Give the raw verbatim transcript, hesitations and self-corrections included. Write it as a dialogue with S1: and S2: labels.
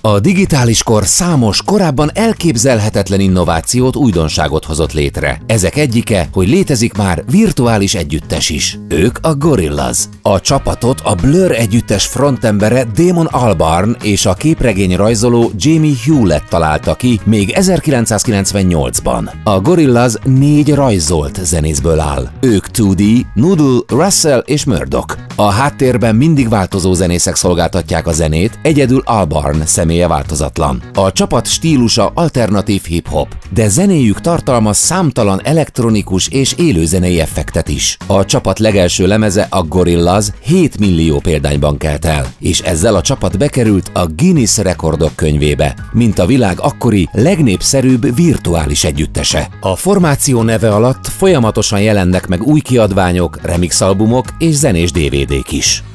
S1: A digitális kor számos, korábban elképzelhetetlen innovációt, újdonságot hozott létre. Ezek egyike, hogy létezik már virtuális együttes is. Ők a Gorillaz. A csapatot a Blur együttes frontembere Damon Albarn és a képregényrajzoló Jamie Hewlett találta ki még ezerkilencszázkilencvennyolcban. A Gorillaz négy rajzolt zenészből áll. Ők two D, Noodle, Russell és Murdoch. A háttérben mindig változó zenészek szolgáltatják a zenét, egyedül Albarn személye változatlan. A csapat stílusa alternatív hip-hop, de zenéjük tartalmaz számtalan elektronikus és élőzenei effektet is. A csapat legelső lemeze, a Gorillaz hét millió példányban kelt el, és ezzel a csapat bekerült a Guinness rekordok könyvébe, mint a világ akkori legnépszerűbb virtuális együttese. A formáció neve alatt folyamatosan jelennek meg új kiadványok, remixalbumok és zenés dé vé dék is.